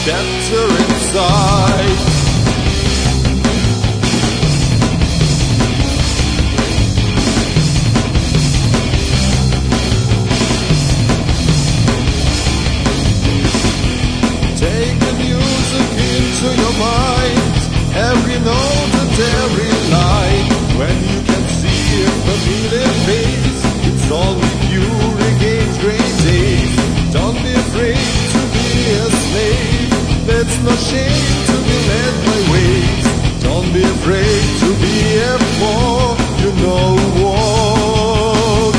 better inside. Take the music into your mind, every note and every line. When you can see a familiar face, it's only pure against great days. Don't be afraid to be a slave, that's no shame to be led by ways. Don't be afraid to be a fool, you know what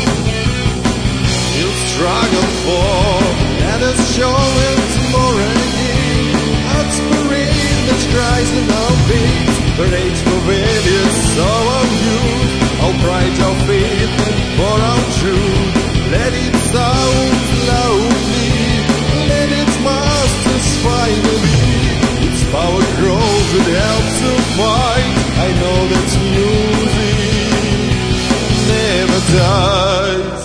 you struggle for. Let us show it tomorrow again. Aspiration that cries in our feet, parades for various soul of youth. Our pride, our faith, and for our truth. Let it sound loudly, let it master us finally. Its power grows, it helps to fight. I know that music never dies.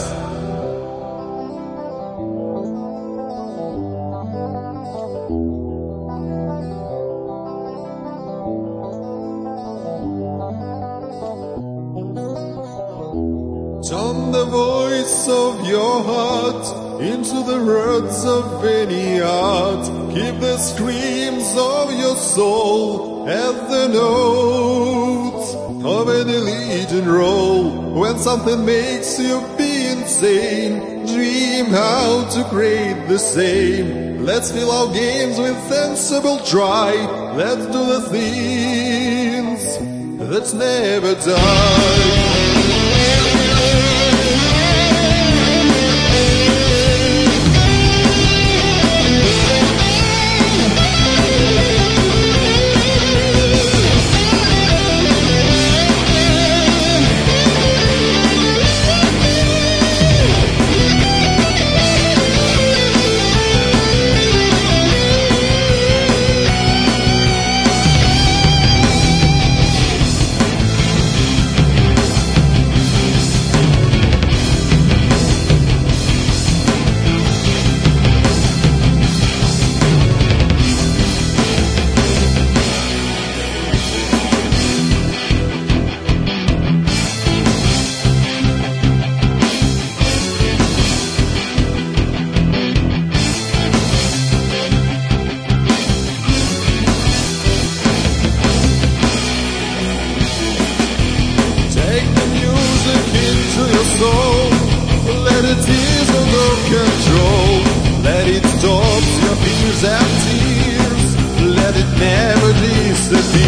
Turn the voice of your heart into the words of any art. Keep the screams of your soul at the notes of any leading role. When something makes you be insane, dream how to create the same. Let's fill our games with sensible try. Let's do the things that never die. Let it ease under control. Let it stop your fears and tears. Let it never disappear.